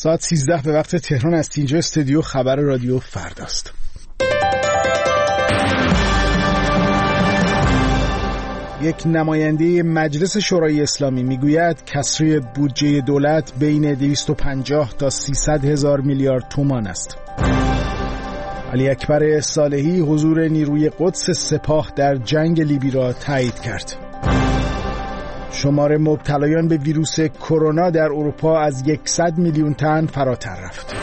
ساعت 13 به وقت تهران است. اینجا استودیو خبر رادیو فرداست. یک نماینده مجلس شورای اسلامی میگوید کسری بودجه دولت بین 250 تا 300 هزار میلیارد تومان است. علی اکبر صالحی حضور نیروی قدس سپاه در جنگ لیبی را تایید کرد. شمار مبتلایان به ویروس کرونا در اروپا از 100 میلیون تن فراتر رفت.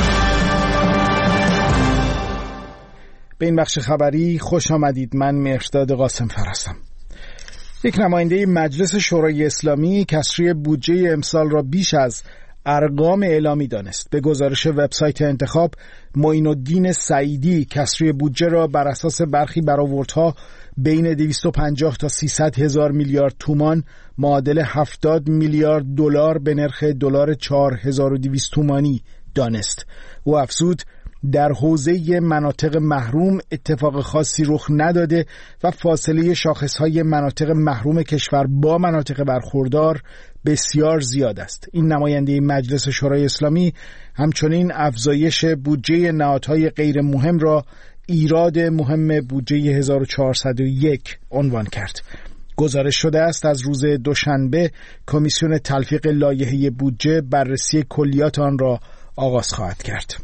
به این بخش خبری خوش آمدید. من مهرداد قاسم فر هستم. یک نماینده مجلس شورای اسلامی کسری بودجه امسال را بیش از ارقام اعلامی دانست. به گزارش وبسایت انتخاب، معین الدین سعیدی کسری بودجه را بر اساس برخی برآوردها بین 250 تا 300 هزار میلیارد تومان معادل 70 میلیارد دلار به نرخ دلار 4200 تومانی دانست. او افزود در حوزه مناطق محروم اتفاق خاصی رخ نداده و فاصله شاخصهای مناطق محروم کشور با مناطق برخوردار بسیار زیاد است. این نماینده مجلس شورای اسلامی همچنین افزایش بودجه نهادهای غیر مهم را ایراد مهم بودجه 1401 عنوان کرد. گزارش شده است از روز دوشنبه کمیسیون تلفیق لایحه بودجه بررسی کلیات آن را آغاز خواهد کرد.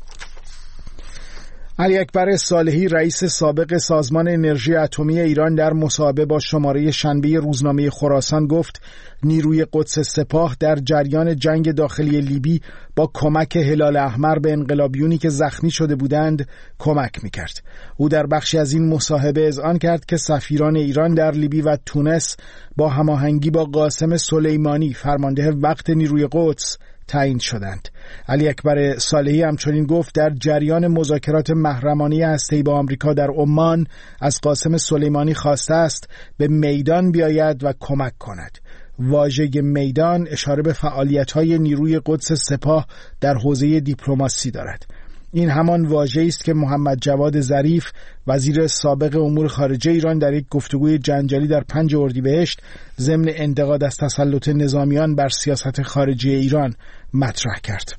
علی اکبر صالحی رئیس سابق سازمان انرژی اتمی ایران در مصاحبه با شماره شنبه روزنامه خراسان گفت نیروی قدس سپاه در جریان جنگ داخلی لیبی با کمک هلال احمر به انقلابیونی که زخمی شده بودند کمک می‌کرد. او در بخشی از این مصاحبه اذعان کرد که سفیران ایران در لیبی و تونس با هماهنگی با قاسم سلیمانی فرمانده وقت نیروی قدس تعیین شدند. علی اکبر صالحی همچنین گفت در جریان مذاکرات محرمانه هسته‌ای با آمریکا در عمان از قاسم سلیمانی خواسته است به میدان بیاید و کمک کند. واژه میدان اشاره به فعالیت‌های نیروی قدس سپاه در حوزه دیپلماسی دارد. این همان واژه‌ای است که محمد جواد ظریف وزیر سابق امور خارجه ایران در یک گفتگوی جنجالی در 5 اردیبهشت ضمن انتقاد از تسلط نظامیان بر سیاست خارجی ایران مطرح کرد.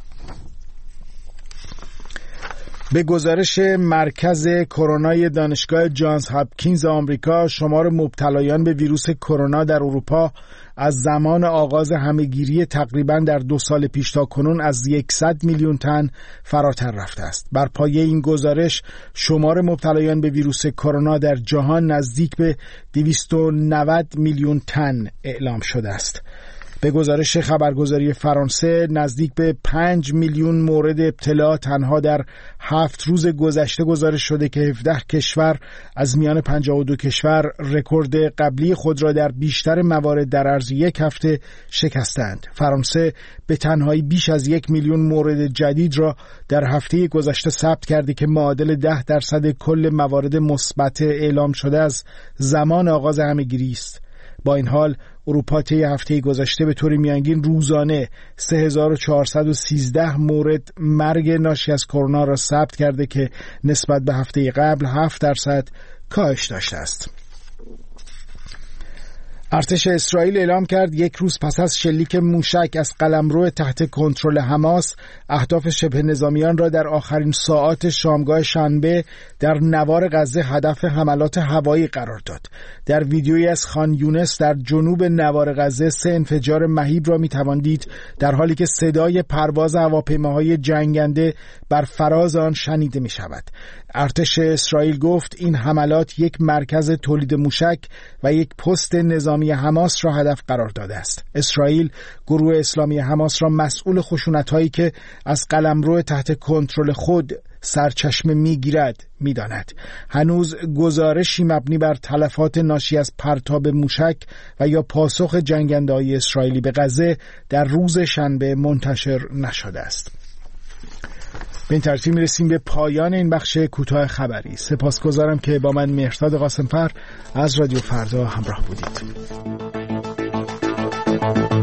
به گزارش مرکز کرونای دانشگاه جانز هاپکینز آمریکا، شمار مبتلایان به ویروس کرونا در اروپا از زمان آغاز همهگیری تقریباً در 2 سال پیش تا کنون از 100 میلیون تن فراتر رفته است. بر پایه این گزارش شمار مبتلایان به ویروس کرونا در جهان نزدیک به 290 میلیون تن اعلام شده است. به گزارش خبرگزاری فرانسه نزدیک به 5 میلیون مورد ابتلا تنها در 7 روز گذشته گزارش شده که 17 کشور از میان 52 کشور رکورد قبلی خود را در بیشتر موارد در عرض یک هفته شکستند. فرانسه به تنهایی بیش از 1 میلیون مورد جدید را در هفته گذشته ثبت کرده که معادل 10% کل موارد مثبت اعلام شده از زمان آغاز همهگیری است. با این حال اروپا طی هفته گذشته به طور میانگین روزانه 3413 مورد مرگ ناشی از کرونا را ثبت کرده که نسبت به هفته قبل 7% کاهش داشته است. ارتش اسرائیل اعلام کرد یک روز پس از شلیک موشک از قلمرو تحت کنترل حماس اهداف شبه نظامیان را در آخرین ساعات شامگاه شنبه در نوار غزه هدف حملات هوایی قرار داد. در ویدیویی از خان یونس در جنوب نوار غزه 3 انفجار مهیب را می‌توان دید در حالی که صدای پرواز هواپیماهای جنگنده بر فراز آن شنیده می‌شود. ارتش اسرائیل گفت این حملات یک مرکز تولید موشک و یک پست نظامی حماس را هدف قرار داده است. اسرائیل گروه اسلامی حماس را مسئول خشونت‌هایی که از قلمرو تحت کنترل خود سرچشمه می‌گیرد می‌داند. هنوز گزارشی مبنی بر تلفات ناشی از پرتاب موشک و یا پاسخ جنگنده‌های اسرائیلی به غزه در روز شنبه منتشر نشده است. به این ترتیب میرسیم به پایان این بخش کوتاه خبری. سپاسگزارم که با من مهرداد قاسم فر از رادیو فردا همراه بودید.